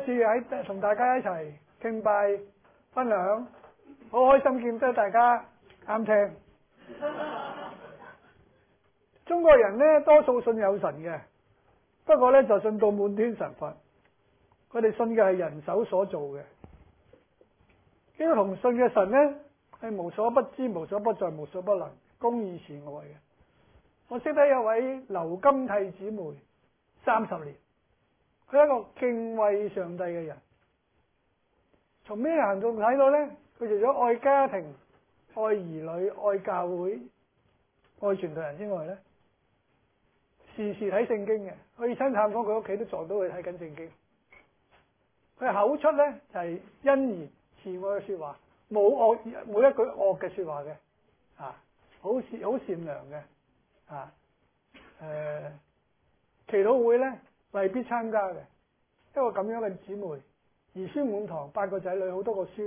次喺同大家一齊敬拜分享，好開心見得大家啱聽。中國人呢，多數信有神嘅，不過呢，就信到滿天神佛，佢哋信嘅係人手所做嘅。基督徒信嘅神呢，係無所不知、無所不在、無所不能、公義慈愛嘅。我識得有位劉金娣姊妹，30年，佢係一個敬畏上帝嘅人。從咩行動睇到呢？佢除咗愛家庭、愛兒女、愛教會、愛傳道人之外呢，時時睇聖經嘅。去親探訪佢屋企都撞到佢睇緊聖經。佢口出呢，就係恩言慈愛嘅說話，冇一句惡嘅說話嘅，好善良嘅。祈禱會呢，未必參加嘅，一個咁樣嘅姊妹，兒孫滿堂，8個仔女，好多個孫。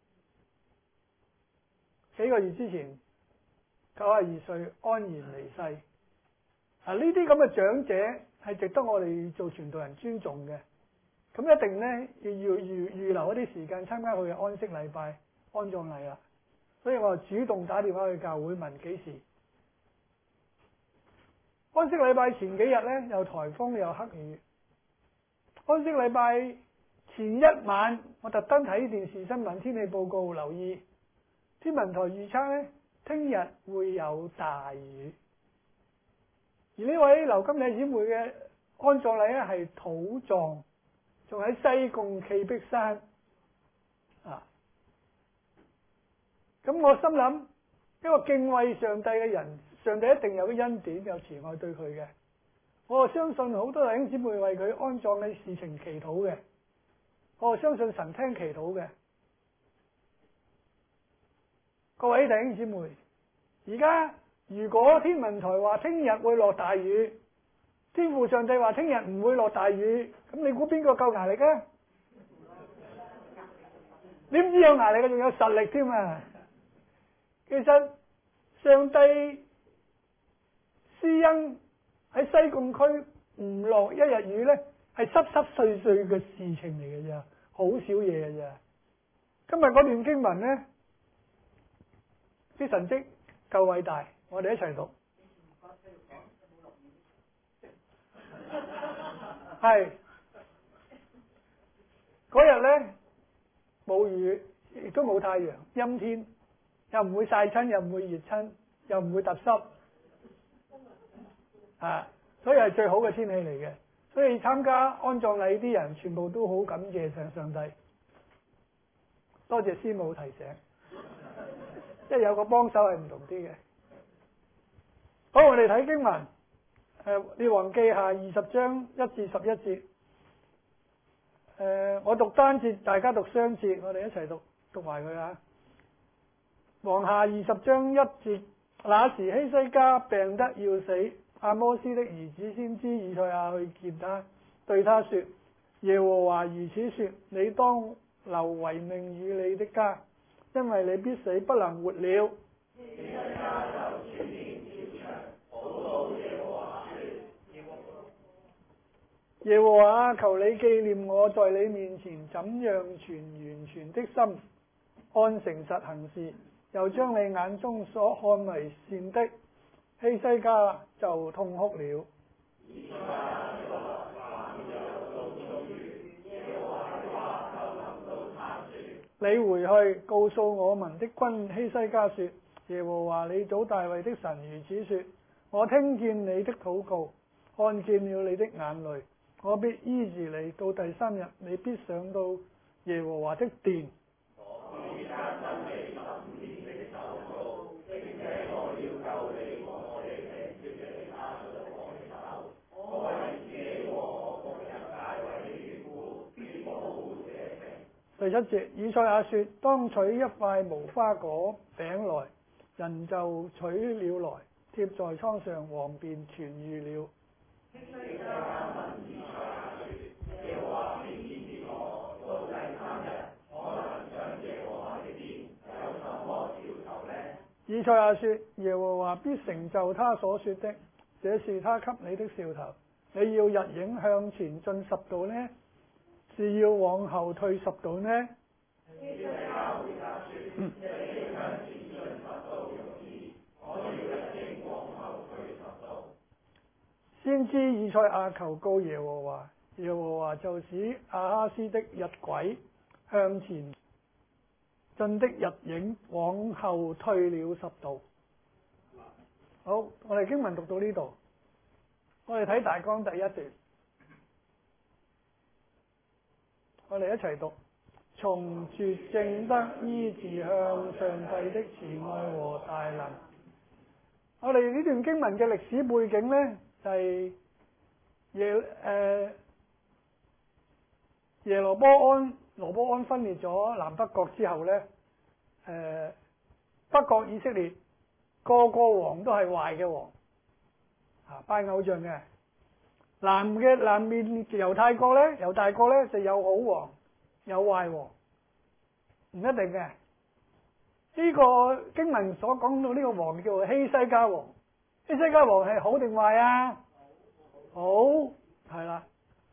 幾個月之前92歲安然離世。呢啲咁嘅長者係值得我哋做傳道人尊重嘅。咁一定呢，要預留一啲時間參加佢嘅安息禮拜、安葬禮啦。所以我就主動打電話去教會問幾時。安息禮拜前幾日呢，有颱風有黑雨。安息禮拜前一晚，我特登睇電視新聞天氣報告，留意天文台預測呢，聽日會有大雨。而呢位劉金娣姊妹嘅安葬禮呢，係土葬，仲喺西貢企碧山。咁我心諗，一個敬畏上帝嘅人，上帝一定有恩典、有慈愛對佢嘅。我相信好多弟兄姊妹為佢安葬嘅事情祈禱嘅，我相信神聽祈禱嘅。各位弟兄姊妹，而家如果天文台話聽日會落大雨，天父上帝話聽日唔會落大雨，咁你估邊個夠牙力啊？你唔知有牙力嘅，仲有實力添啊！其實上帝施恩喺西貢區唔落一日雨呢，係濕濕碎碎嘅事情嚟嘅咋，好少嘢嘅咋。今日嗰段經文呢，啲神蹟夠偉大，我哋一齊讀。係嗰日呢，冇雨，亦都冇太陽，陰天，又唔會曬親，又唔會熱親，又唔會突濕，所以係最好嘅天氣嚟嘅。所以參加安葬禮啲人全部都好感謝上帝，多謝師母提醒，即係有個幫手係唔同啲嘅。好，我哋睇經文，列王記下20章1至11節。我讀單節，大家讀雙節，我哋一齊讀埋佢啊。王下20章1節，那時希西家病得要死，阿摩斯的兒子先知以賽亞去見他，對他說：耶和華如此說，你當留遺命與你的家，因為你必死不能活了。耶和華，求你紀念我在你面前怎樣存完全的心，按誠實行事，又將你眼中所看為善的。希西家就痛哭了。你回去告訴我民的君希西家說：耶和華你祖大衛的神如此說，我聽見你的禱告，看見了你的眼淚，我必醫治你。到第3日，你必上到耶和華的殿。第7節，以賽亞說：當取一塊無花果餅來，人就取了來，貼在瘡上，王便痊癒了。以賽亞說：耶和華必成就他所說的，這是他給你的兆頭。你要日影向前進10度呢， 是要往後退10度呢？先知以賽亞求告耶和華，耶和華就使亞哈斯的日晷向前進的日影往後退了10度。好，我哋經文讀到呢度，我哋睇大綱第一段，我哋一齊讀：從絕症得醫治，向上帝的慈愛和大能。我哋呢段經文嘅歷史背景呢，就係羅波安分裂咗南北國之後呢，北國以色列個王都係壞嘅王，拜偶像嘅。南面猶大國呢就有好王有壞王，唔一定嘅。呢個經文所講到呢個王叫做希西家王，希西家王係好定壞啊？好，係啦。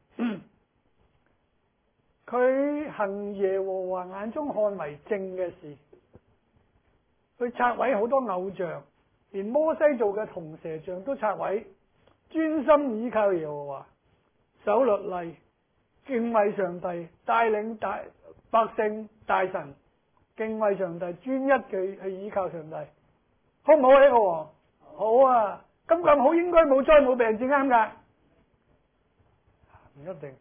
佢行耶和華眼中看為正嘅事，佢拆毀好多偶像，連摩西做嘅銅蛇像都拆毀，專心倚靠耶和華，守律例，敬畏上帝，帶領百姓大臣敬畏上帝，專一嘅去倚靠上帝，好唔好啊？呢個王好啊，咁好，應該冇災冇病至啱噶，唔一定。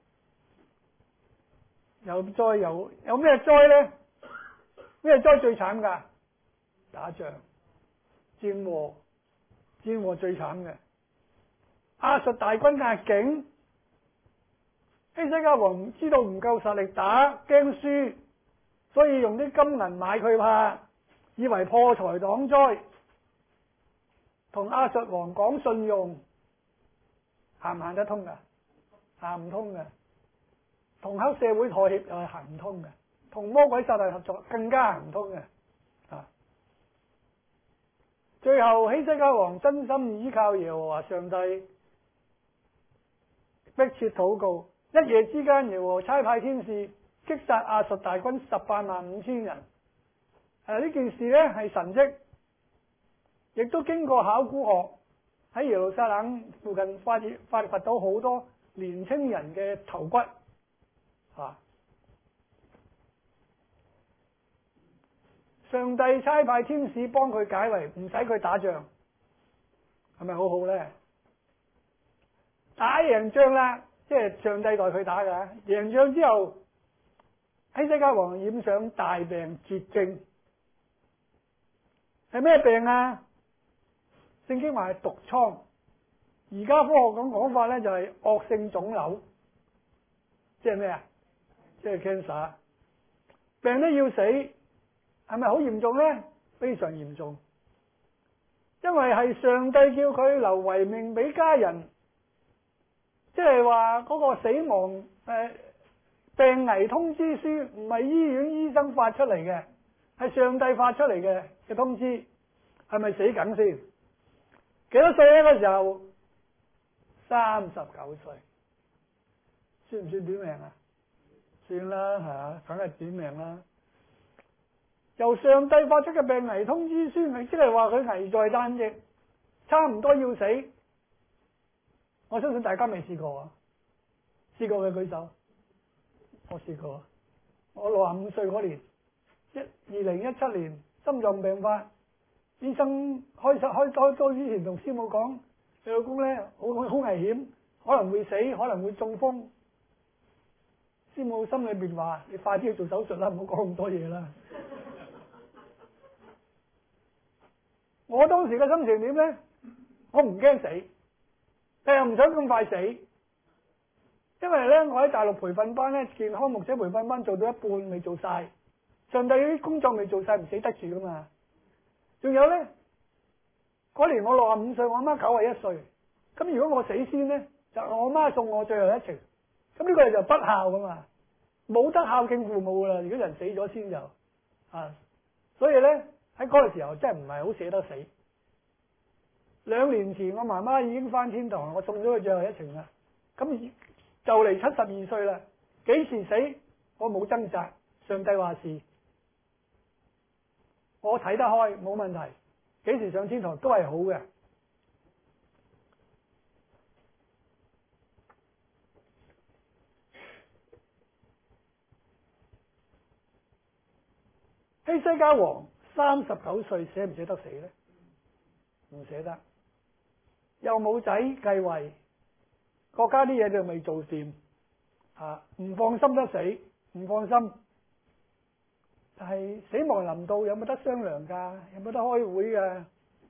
有災有咩災咧？咩災最慘噶？打仗、戰禍最慘嘅。亞述大軍壓境，希西家王知道唔夠實力打，驚輸，所以用啲金銀買佢怕，以為破財擋災，同亞述王講信用，行唔行得通噶？行唔通嘅。同黑社會妥協又係行唔通嘅，同魔鬼撒旦合作更加行唔通嘅。最後希西家王真心倚靠耶和華上帝，迫切禱告，一夜之間耶和華差派天使擊殺亞述大軍185000人。呢件事呢係神蹟，亦都經過考古學喺耶路撒冷附近發掘到好多年青人嘅頭骨。上帝差派天使幫佢解圍，唔使佢打仗，係咪好好呢？打贏仗啦，即係上帝代佢打㗎。贏仗之後，希西家王染上大病絕症，係咩病啊？聖經話係毒瘡，而家科學講法呢，就係惡性腫瘤，即係咩啊？即係 cancer， 病得要死，係咪好嚴重呢？非常嚴重，因為係上帝叫佢留遺命俾家人，即係話嗰個死亡病危通知書唔係醫院醫生發出嚟嘅，係上帝發出嚟嘅通知，係咪死梗先？幾多歲呢？嗰時候39歲，算唔算短命啊？算啦，係啊，梗係短命啦。由上帝發出嘅病危通知書，咪即係話佢危在旦夕，差唔多要死。我相信大家未試過啊，試過嘅舉手。我試過，我65歲嗰年，2017年心臟病發，醫生開刀之前同師母講，你老公咧好危險，可能會死，可能會中風。師母心裏邊話：你快啲去做手術啦，唔好講咁多嘢啦。我當時嘅心情點咧？我唔驚死，但又唔想咁快死，因為咧我喺大陸培訓班咧，健康牧者培訓班做到一半未做晒，上帝啲工作未做晒，唔死得住噶嘛。仲有咧，嗰年我65歲，我阿媽91歲，咁如果我死先咧，就我媽送我最後一程。咁呢個就不孝噶嘛，冇得孝敬父母噶啦。如果人死咗先就所以咧喺嗰個時候真係唔係好捨得死。2年前我媽媽已經返天堂，我送咗佢最後一程啦。咁就嚟72歲啦， 幾時死我冇掙扎，上帝話事，我睇得開冇問題，幾時上天堂都係好嘅。希西家王39歲，捨唔捨得死呢？唔捨得，又冇仔繼位，國家啲嘢就未做掂，唔放心得死，唔放心。但係死亡臨到，有冇得商量噶？有冇得開會噶？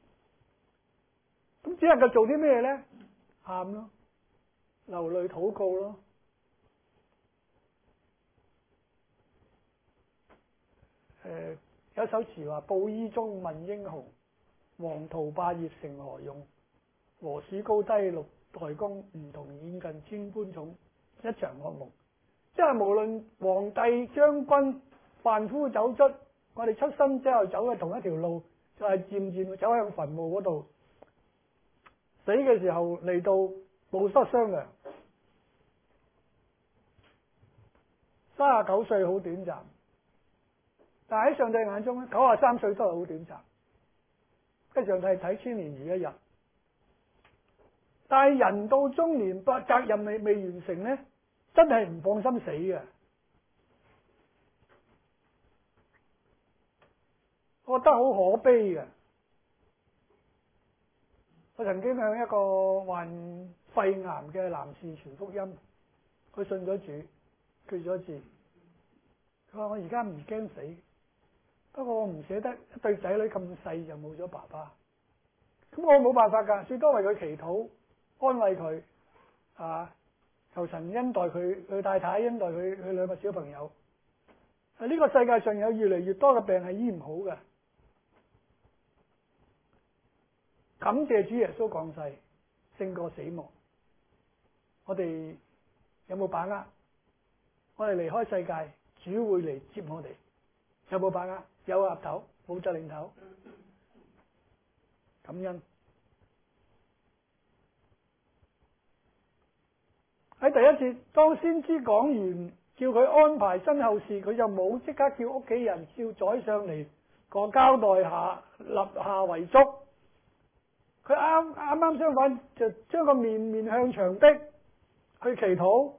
咁只能夠做啲咩呢？喊咯，流淚禱告咯。有首詞話：布衣中問英雄，黃圖霸業成何用？禾黍高低六代工，梧桐遠近千般寵。一場噩夢，即係無論皇帝將軍凡夫走卒，我哋出生之後走嘅同一條路，就係漸漸走向墳墓嗰度。死嘅時候嚟到冇得商量。39歲好短暫，但係喺上帝眼中咧，93歲都係好短暫。跟上帝睇千年如一日。但係人到中年，責任未完成咧，真係唔放心死嘅。我覺得好可悲嘅。我曾經向一個患肺癌嘅男士傳福音，佢信咗主，決咗志。佢話：我而家唔驚死，不過我唔捨得一對仔女咁細就冇咗爸爸。咁我冇辦法㗎，最多為佢祈禱，安慰佢，求神恩待佢太太，恩待佢兩個小朋友。呢個世界上有越嚟越多嘅病係醫唔好嘅。感謝主耶穌降世，勝過死亡。我哋有冇把握？我哋離開世界，主會嚟接我哋。有冇把握？有岌頭，冇側領頭。感恩。喺第一節，當先知講完，叫佢安排身後事，佢就冇即刻叫屋企人叫宰相嚟個交代下，立下遺囑。佢啱相反，就將個面向牆壁去祈禱。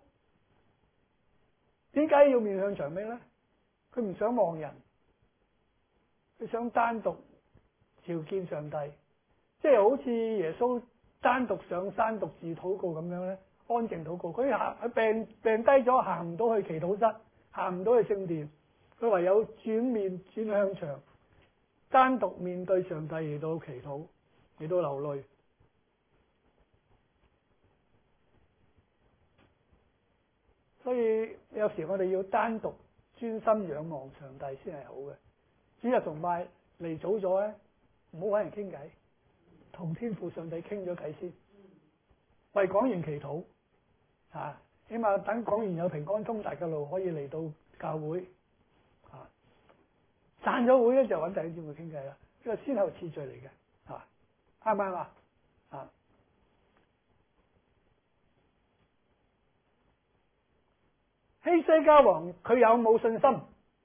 點解要面向牆壁呢？佢唔想望人，佢想單獨朝見上帝，即係好似耶穌單獨上山獨自禱告咁樣咧，安靜禱告。佢病低咗，行唔到去祈禱室，行唔到去聖殿，佢唯有轉面轉向牆，單獨面對上帝嚟到祈禱，嚟到流淚。所以有時我哋要單獨專心仰望上帝先係好嘅。主日崇拜嚟早咗咧，唔好揾人傾偈，同天父上帝傾咗偈先，為講員祈禱，起碼等講完有平安通達嘅路，可以嚟到教會。散咗會咧就揾弟兄姊妹傾偈啦，呢個先後次序嚟嘅，啱唔啱啊？希西家王佢有冇信心？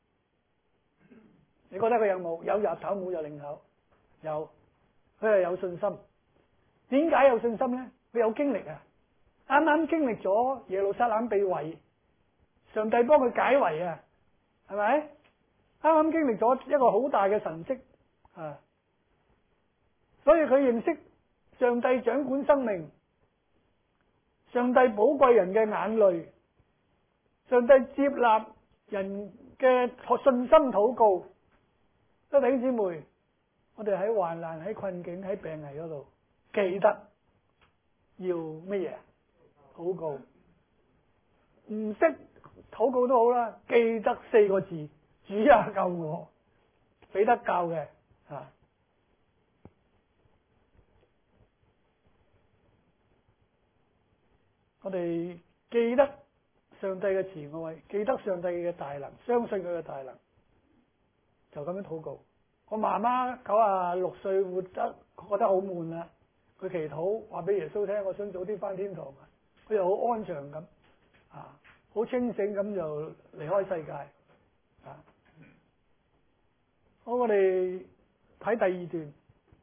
你覺得佢有冇？有岌頭冇有領頭？有，佢係有信心。點解有信心咧？佢有經歷啊！啱啱經歷咗耶路撒冷被圍，上帝幫佢解圍啊，係咪？啱啱經歷咗一個好大嘅神蹟啊！所以佢認識上帝掌管生命，上帝寶貴人嘅眼淚，上帝接納人嘅信心禱告。弟兄姊妹，我哋喺患難、喺困境、喺病危嗰度，記得要乜嘢？禱告。唔識禱告都好啦，記得4個字：主啊，救我。彼得教嘅我哋記得上帝嘅慈愛，記得上帝嘅大能，相信佢嘅大能，就咁樣禱告。我媽媽96歲活得覺得好悶啦，佢祈禱話俾耶穌聽，我想早啲翻天堂啊！佢又好安詳咁， 好清醒咁就離開世界。好，我哋睇第二段，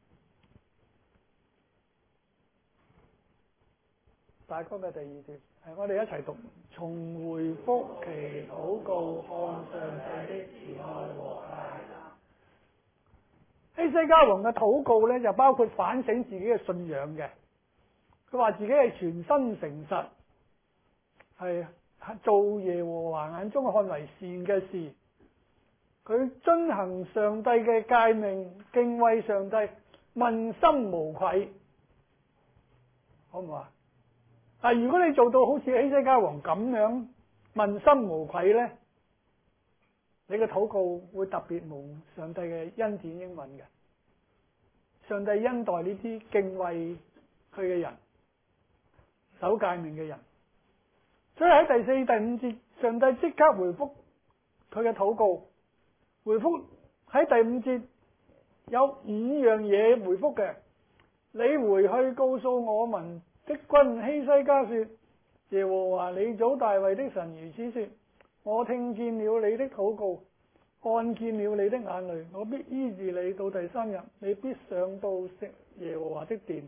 大綱嘅第二段，係我哋一齊讀。從回覆祈禱告，看上帝的慈愛和大能。希西家王嘅禱告咧，就包括反省自己嘅信仰嘅。佢話自己係全心誠實，係做耶和華眼中看為善嘅事。佢遵行上帝嘅誡命，敬畏上帝，問心無愧，好唔好啊？但如果你做到好似希西家王咁樣問心無愧咧，你嘅禱告會特別蒙上帝嘅恩典應允嘅。上帝恩待呢啲敬畏佢嘅人，守誡命嘅人。所以喺第4、第5節，上帝即刻回覆佢嘅禱告。回覆喺第5節有5樣嘢回覆嘅。你回去告訴我民的君希西家說：耶和華你祖大衛的神如此說：我聽見了你的禱告，看見了你的眼淚，我必醫治你。到第3日，你必上到耶和華的殿。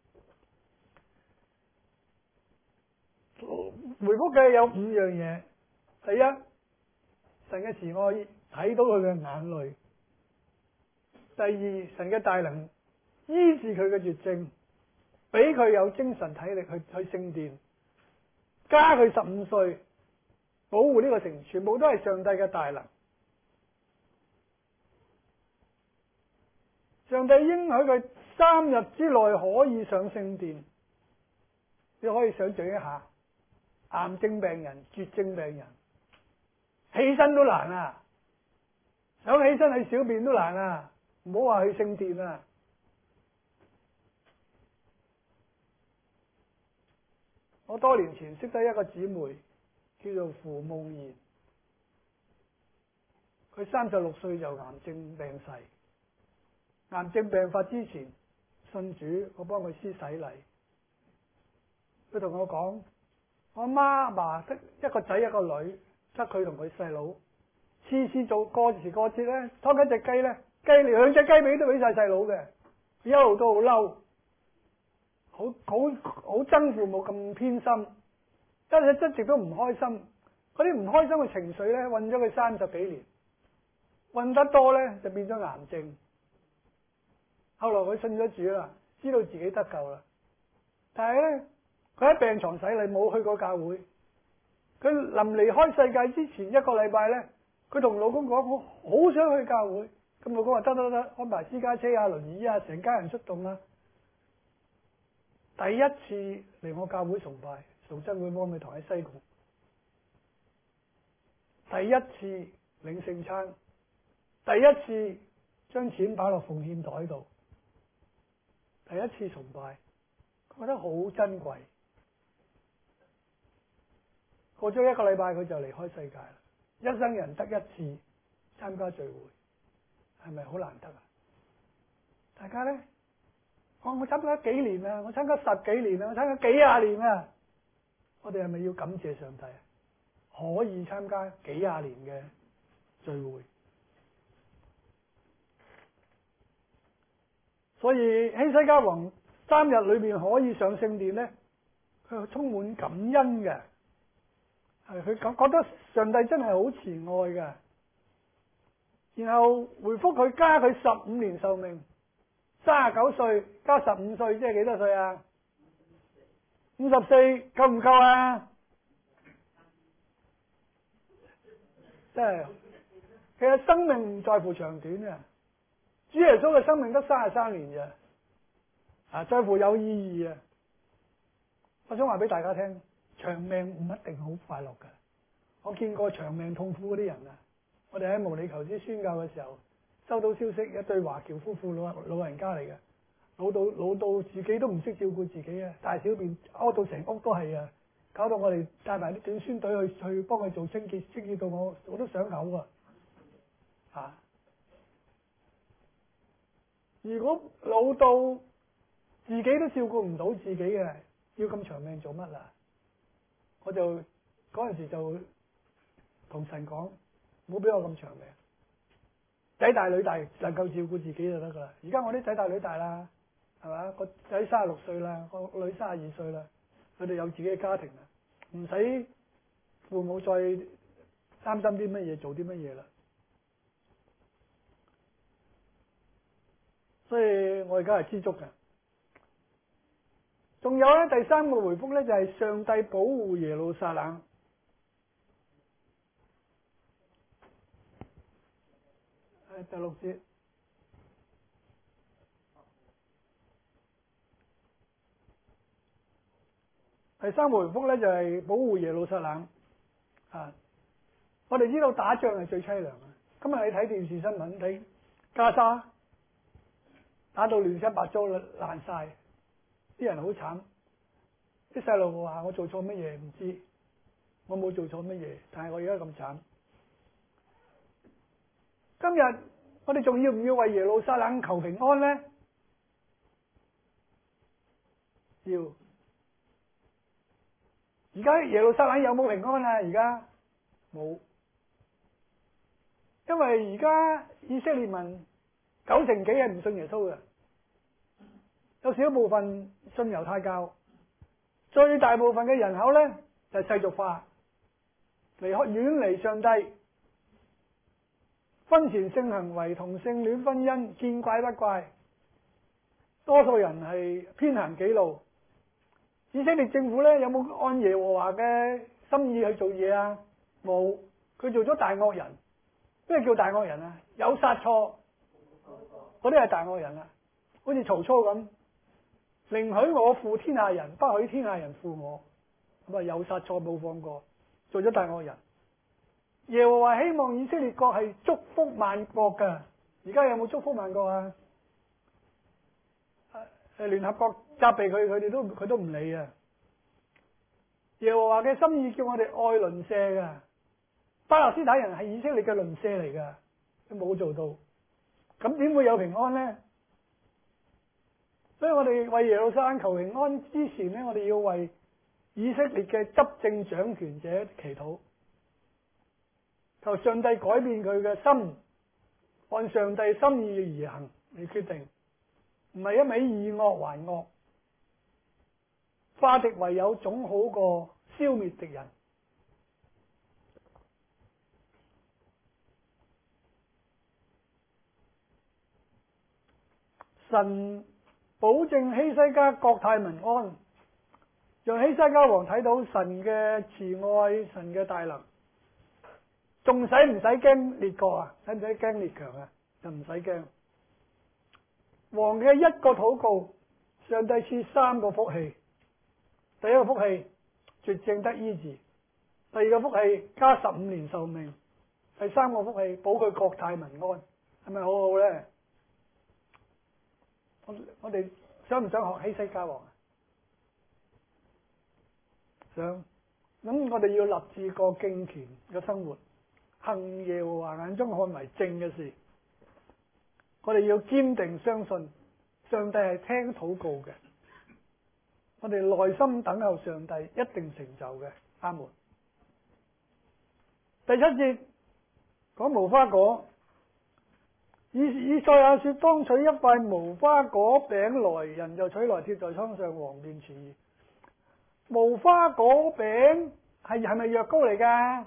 回覆嘅有5樣嘢。第一，神嘅慈愛睇到佢嘅眼淚。第二，神嘅大能醫治佢嘅絕症，俾佢有精神體力去聖殿，加佢15歲，保護呢個城，全部都係上帝嘅大能。上帝應許佢3日之內可以上聖殿。你可以想象一下，癌症病人、絕症病人，起身都難啊！想起身去小便都難啊！唔好話去聖殿啊！我多年前識得一個姊妹，叫做胡夢妍。佢36歲就癌症病逝。癌症病發之前，信主，我幫佢施洗禮。佢同我講：我阿媽得一個仔一個女，得佢同佢細佬。次次做過時過節咧，劏緊隻雞咧，雞2隻雞髀都俾晒細佬嘅，一路都好嬲，好憎父母咁偏心，一直都唔開心。嗰啲唔開心嘅情緒咧，韞咗佢30幾年，韞得多咧就變咗癌症。後來佢信咗主啦，知道自己得救啦，但係咧佢喺病床洗禮，冇去過教會。佢臨離開世界之前1個禮拜咧，佢同老公講：我好想去教會。咁老公話：得，安排私家車啊、輪椅啊，成家人出動啦。第一次嚟我教會崇拜，崇真會幫佢堂喺西貢。第一次領聖餐，第一次將錢擺落奉獻袋度，第一次崇拜，佢覺得好珍貴。過咗1個禮拜，佢就離開世界啦。一生人得一次參加聚會，係咪好難得啊？大家咧，我參加幾年啊？我參加10幾年啊？我參加幾廿年啊？我哋係咪要感謝上帝啊？可以參加幾廿年嘅聚會，所以希西家王3日裏邊可以上聖殿咧，佢係充滿感恩嘅。係佢覺得上帝真係好慈愛嘅，然後回覆佢加佢15年壽命，39歲加15歲即係幾多歲啊？54夠唔夠啊？真係，其實生命唔在乎長短嘅，主耶穌嘅生命得33年咋，在乎有意義啊！我想話俾大家聽。長命唔一定好快樂嘅，我見過長命痛苦嗰啲人啊！我哋喺無理求之宣教嘅時候，收到消息，一對華僑夫婦老人家嚟嘅，老到自己都唔識照顧自己啊！大小便屙到成屋都係啊！搞到我哋帶埋啲短宣隊去幫佢做清潔到我都想嘔啊！如果老到自己都照顧唔到自己嘅，要咁長命做乜啊？我就嗰陣時就同神講，唔好俾我咁長命，仔大女大能夠照顧自己就得噶啦。而家我啲仔大女大啦，係嘛？個仔36歲啦，個女32歲啦，佢哋有自己嘅家庭啦，唔使父母再擔心啲乜嘢，做啲乜嘢啦。所以我而家係知足嘅。仲有咧，第三個回覆咧就係上帝保護耶路撒冷。第6節，第三個回覆咧就係保護耶路撒冷。我哋知道打仗係最淒涼嘅。今日你睇電視新聞，睇加沙打到亂七八糟爛晒，啲人好慘。啲細路話：我做錯乜嘢唔知，我冇做錯乜嘢，但係我而家咁慘。今日我哋仲要唔要為耶路撒冷求平安呢？要。而家耶路撒冷有冇平安啊？而家冇，因為而家以色列民90%幾係唔信耶穌嘅，有少部分信猶太教，最大部分嘅人口咧就係世俗化，遠離上帝，婚前性行為、同性戀婚姻見怪不怪，多數人係偏行己路。以色列政府咧有冇按耶和華嘅心意去做嘢啊？冇，佢做咗大惡人。咩叫大惡人啊？有殺錯，嗰啲係大惡人啊！好似曹操咁，寧許我負天下人，不許天下人負我。咁啊，有殺錯冇放過，做咗大惡人。耶和華希望以色列國係祝福萬國噶，而家有冇祝福萬國啊？聯合國責備佢都唔理啊！耶和華嘅心意叫我哋愛鄰舍噶，巴勒斯坦人係以色列嘅鄰舍嚟噶，佢冇做到，咁點會有平安呢？所以我哋為耶路撒冷求平安之前呢，我哋要為以色列嘅執政掌權者祈禱，求上帝改變佢嘅心，按上帝心意而行嚟決定。唔係一味以惡還惡，化敵為友總好過消滅敵人。神保證希西家國泰民安，讓希西家王睇到神嘅慈愛、神嘅大能，仲使唔使驚列國啊？使唔使驚列強啊？就唔使驚。王嘅一個禱告，上帝賜3個福氣。第一個福氣，絕症得醫治；第二個福氣，加15年壽命；第三個福氣，保佢國泰民安。係咪好好咧？我哋想唔想學希西家王啊？想。咁我哋要立志過敬虔嘅生活，行耶和華眼中看為正嘅事。我哋要堅定相信上帝係聽禱告嘅，我哋內心等候上帝一定成就嘅。阿門。第7節講無花果，以賽亞說：當取一塊無花果餅來，人就取來貼在瘡上，王便痊癒。無花果餅係咪藥膏嚟噶？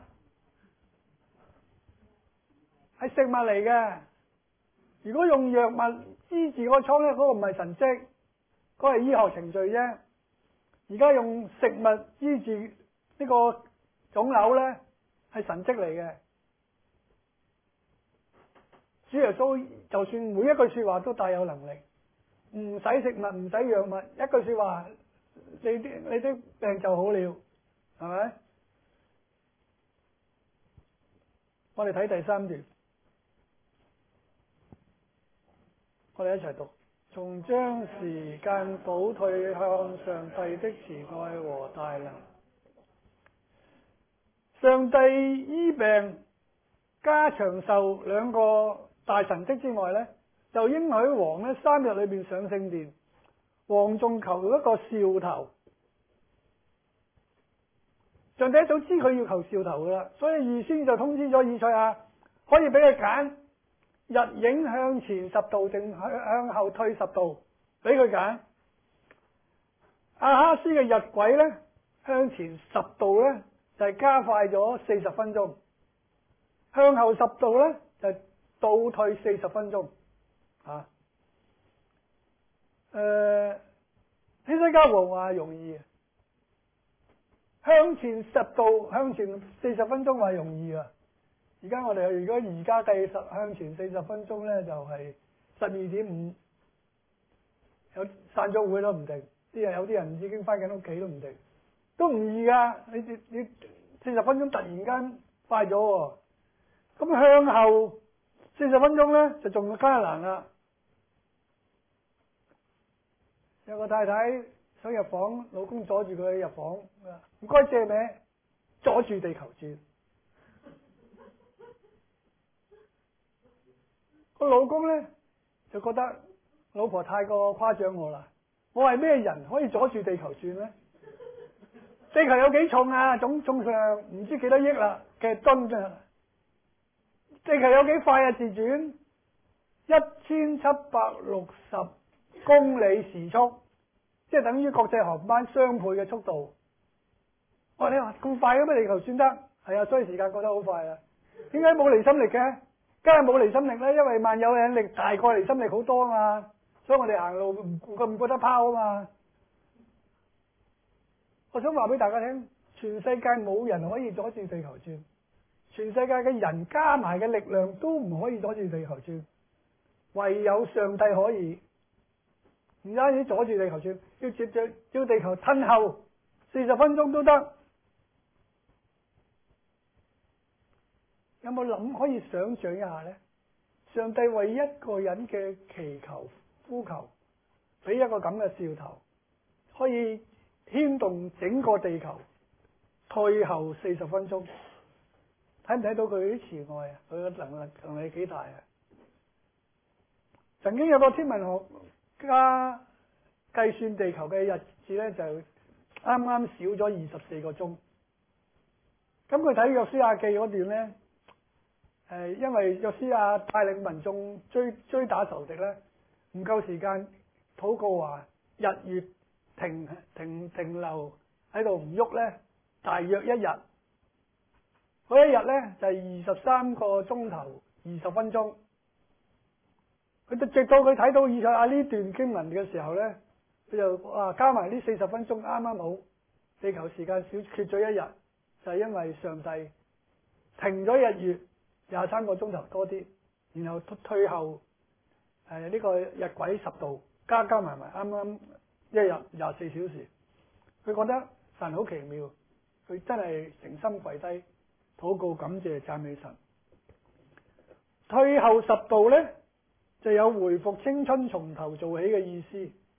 係食物嚟嘅。如果用藥物醫治個瘡咧，嗰個唔係神蹟，嗰個係醫學程序啫。而家用食物醫治呢個腫瘤咧，係神蹟嚟嘅。主耶穌就算每一句說話都帶有能力，唔使食物，唔使藥物，一句說話，你啲病就好了，係咪？我哋睇第3段。我哋一齊讀，從將時間倒退向上帝的慈愛和大能。上帝醫病加長壽2個大神蹟之外呢，就應許王呢3日裏邊上聖殿。王仲求一個兆頭， 上帝一早知佢要求兆頭噶啦，所以預先就通知咗以賽亞，可以俾佢揀日影向前10度定向後退10度，俾佢揀。亞哈斯嘅日晷咧向前10度咧就係加快咗40分鐘，向後10度咧就倒退40分鐘。希西家王話容易，向前10度向前40分鐘話容易啊！而家我哋如果而家計向前40分鐘咧，就係12.5，有散咗會都唔定，有啲人已經翻緊屋企都唔定，都唔易噶。你40分鐘突然間快咗喎，咁向後40分鐘咧就仲加難啦。有個太太想入房，老公阻住佢入房，唔該借名，阻住地球轉。個老公咧就覺得老婆太過誇獎我啦，我係咩人可以阻住地球轉咧？地球有幾重啊？總上唔知幾多億啦嘅噸啊！地球有幾快啊？自轉1760公里時速，即係等於國際航班雙倍嘅速度。我話你話咁快嘅咩？地球轉得係啊，所以時間過得好快啊！點解冇離心力嘅？梗係冇離心力啦，因為萬有引力大過離心力好多啊嘛，所以我哋行路唔覺得拋啊嘛。我想話俾大家聽，全世界冇人可以阻住地球轉，全世界嘅人加埋嘅力量都唔可以阻住地球轉，唯有上帝可以。唔單止阻住地球轉，要地球褪後40分鐘都得。有冇諗可以想象一下呢？上帝為一個人嘅祈求呼求，俾一個咁嘅兆頭，可以牽動整個地球退後40分鐘。睇唔睇到佢啲慈愛啊？佢嘅能力幾大啊？曾經有個天文學家計算地球嘅日子咧，就啱啱少咗24個鐘。咁佢睇約書亞記嗰段咧。因為約書亞帶領民眾追打仇敵咧，唔夠時間禱告話日月停留喺度唔喐咧，大約1日。嗰1日咧就係23個鐘頭20分鐘。佢直到佢睇到以賽亞呢段經文嘅時候咧，佢就加埋呢40分鐘啱啱好，地球時間缺咗1日，就係因為上帝停咗日月。23個鐘頭多啲，然後退後呢個日晷10度，加埋啱啱一日24小時。佢覺得神好奇妙，佢真係誠心跪低禱告感謝讚美神。退後10度咧，就有回復青春從頭做起嘅意思。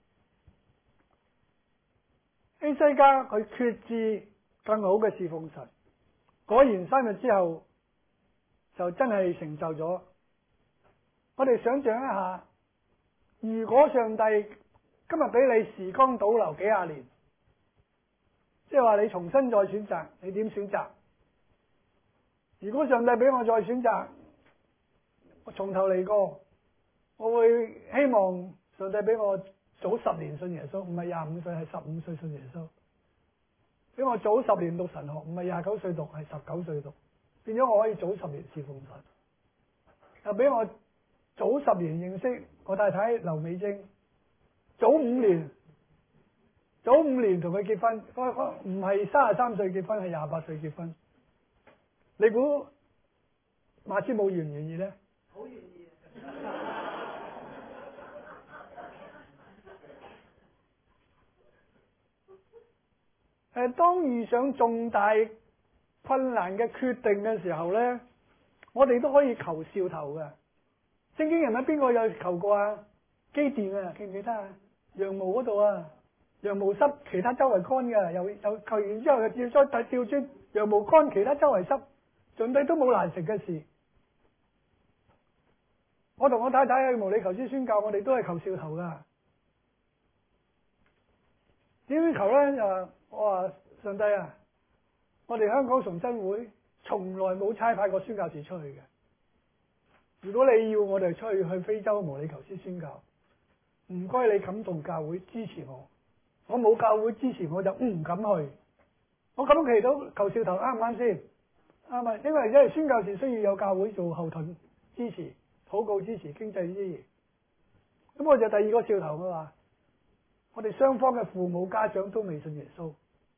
希西家佢決志更好嘅侍奉神，果然3日之後就真係成就咗。我哋想象一下，如果上帝今日俾你時光倒流幾廿年，即係話你重新再選擇，你點選擇？如果上帝俾我再選擇，我從頭嚟過，我會希望上帝俾我早10年信耶穌，唔係25歲，係15歲信耶穌。俾我早10年讀神學，唔係29歲讀，係19歲讀。變咗我可以早10年侍奉神，又俾我早10年認識我太太劉美貞，早5年同佢結婚，唔係33歲結婚，係28歲結婚。你估馬師母願唔願意呢？好願意當遇上重大困難嘅決定嘅時候呢，我哋都可以求兆頭嘅。聖經人物邊個有求過啊？基甸啊，記唔記得啊？羊毛嗰度啊，羊毛濕，其他周圍乾嘅，又求完之後又要再調轉，羊毛乾，其他周圍濕，上帝都冇難成嘅事。我同我太太去無理求諸宣教，我哋都係求兆頭噶。點樣求呢？就話我話上帝啊， 我哋香港崇真會從來冇差派過宣教士出去嘅。如果你要我哋出去非洲毛里求斯宣教，唔該你感動教會支持我。我冇教會支持我就唔敢去。我咁祈禱求兆頭啱唔啱先？啱啊，因為宣教士需要有教會做後盾支持、禱告支持、經濟支持。咁我就第二個兆頭嘅話，我哋雙方嘅父母家長都未信耶穌，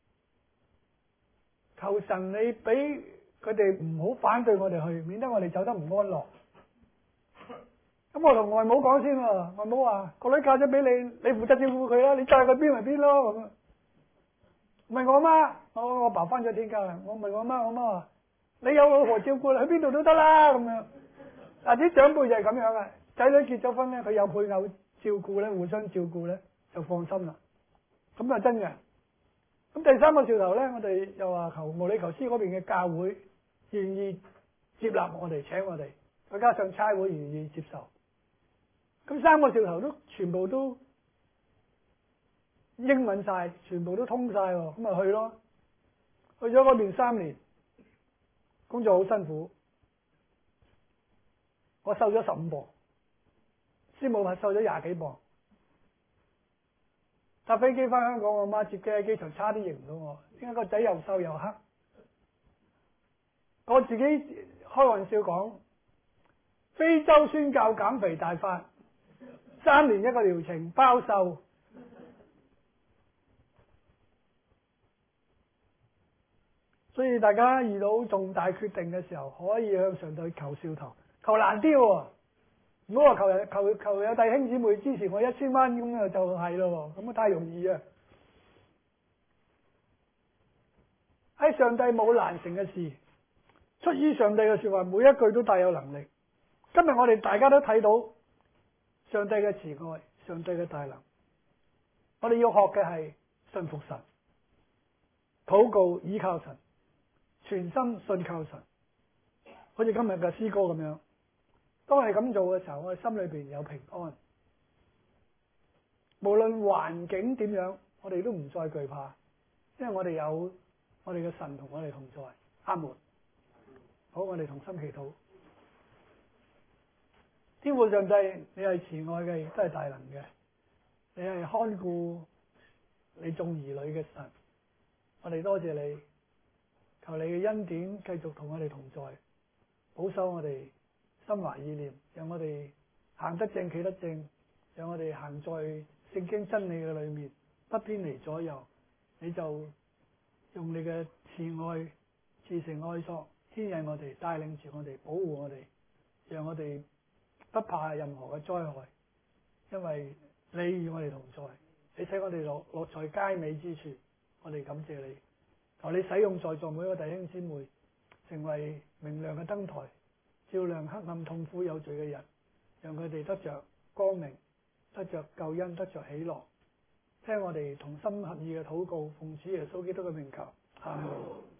求神你俾佢哋唔好反對我哋去，免得我哋走得唔安樂。咁我同外母講先喎，外母話個女嫁咗俾你，你負責照顧佢啦，你帶佢邊咪邊咯咁。問我媽，我爸翻咗天家啦，我問我媽，我媽話你有老婆照顧啦，去邊度都得啦咁樣。嗱啲長輩就係咁樣嘅，仔女結咗婚咧，佢有配偶照顧咧，互相照顧咧，就放心啦。咁啊真嘅。咁第三個兆頭咧，我哋又話求毛里求斯嗰邊嘅教會願意接納我哋，請我哋，再加上差會願意接受。咁三個兆頭都全部都英文晒，全部都通晒喎，咁咪去咯。去咗嗰邊3年，工作好辛苦，我瘦咗15磅，師母話瘦咗20幾磅。搭飛機翻香港，我媽接機喺機場差啲認唔到我，點解個仔又瘦又黑？我自己開玩笑講，非洲宣教減肥大法，3年一個療程包瘦。所以大家遇到重大決定嘅時候，可以向上帝求兆頭，求難啲喎。唔好話求有弟兄姊妹支持我1000蚊咁啊，就係咯，咁啊太容易啊！喺上帝冇難成嘅事，出於上帝嘅說話，每一句都帶有能力。今日我哋大家都睇到上帝嘅慈愛，上帝嘅大能。我哋要學嘅係信服神，禱告倚靠神，全心信靠神。好似今日嘅詩歌咁樣。當我哋咁做嘅時候，我哋心裏邊有平安。無論環境點樣，我哋都唔再懼怕，因為我哋有我哋嘅神同我哋同在。阿門。好，我哋同心祈禱。天父上帝，你係慈愛嘅，亦都係大能嘅。你係看顧你眾兒女嘅神。我哋多謝你，求你嘅恩典繼續同我哋同在，保守我哋心懷意念，讓我哋行得正企得正，讓我哋行在聖經真理嘅裏面，不偏離左右。你就用你嘅慈愛慈繩愛索牽引我哋，帶領住我哋，保護我哋，讓我哋不怕任何嘅災害，因為你與我哋同在，你使我哋落在佳美之處。我哋感謝你，求你使用在座每一個弟兄姊妹，成為明亮嘅燈台，照亮黑暗痛苦有罪嘅人，讓佢哋得着光明，得着救恩，得着喜樂。聽我哋同心合意嘅禱告，奉主耶穌基督嘅名求，阿門。